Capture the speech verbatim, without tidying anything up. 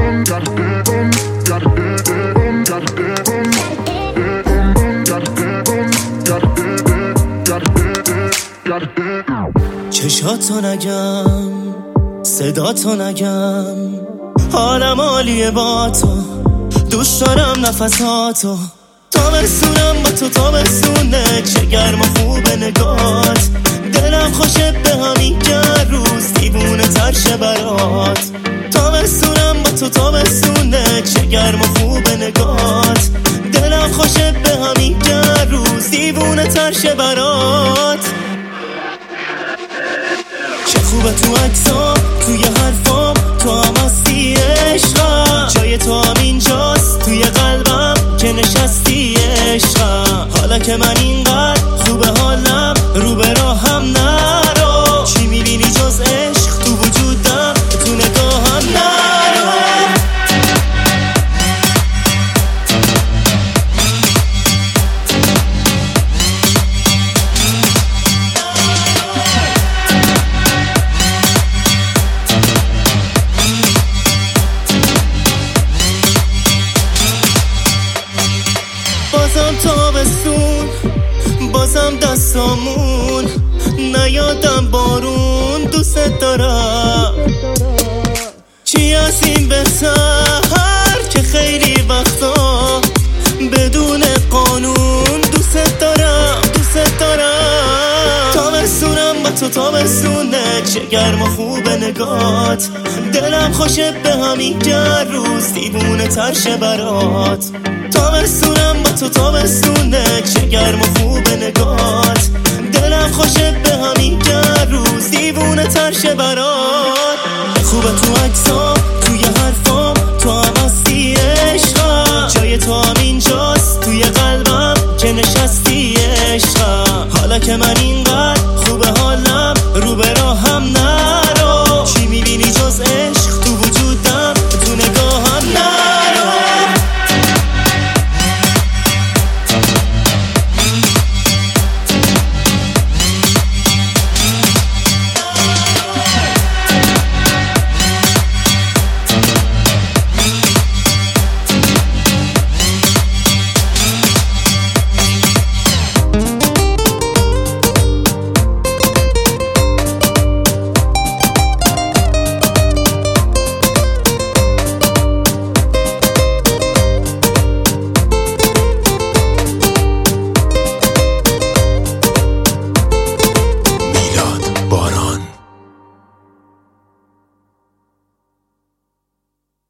چشاتو نگم، صداتو نگم، حالم عالیه با تو، دوست دارم نفساتو، تابستونم با تو تابستونه، چه گرم و خوبه نگات، دلم خوشه به همین گر روز دیوونه تر شه برات. تابستونم با تو تابستونه، چه گرم و خوبه نگات، دلم خوشه به همین گر روز دیوونه تر شه برات. چه خوبه تو عکسام، توی حرفام تو هم هستی عشقم، جای تو هم اینجاست توی قلبم که نشستی عشقم. حالا که من اینقدر خوبه حالم، رو به راهم نرو، چی میبینی جز عشق تو وجودم، تو نگاهم نرو. بازم تابستون، بازم دستامون، نیادم بارون، دوست دارم. چی از این بهتر که خیلی وقتا بدون قانون دوست دارم، دوست دارم. تابستونم با تو تابستونه، چه گرم و خوبه نگات، دلم خوشه به همین گر روز دیوونه تر شه برات. تابستونم با تو تابستونه، چه گرم و خوبه نگات، دلم خوشه به همین گر روز دیوونه تر شه برات. خوبه تو عکسام، توی حرفام تو هم هستی عشقم، جای تو هم اینجاست توی قلبم که نشستی عشقم. حالا که من این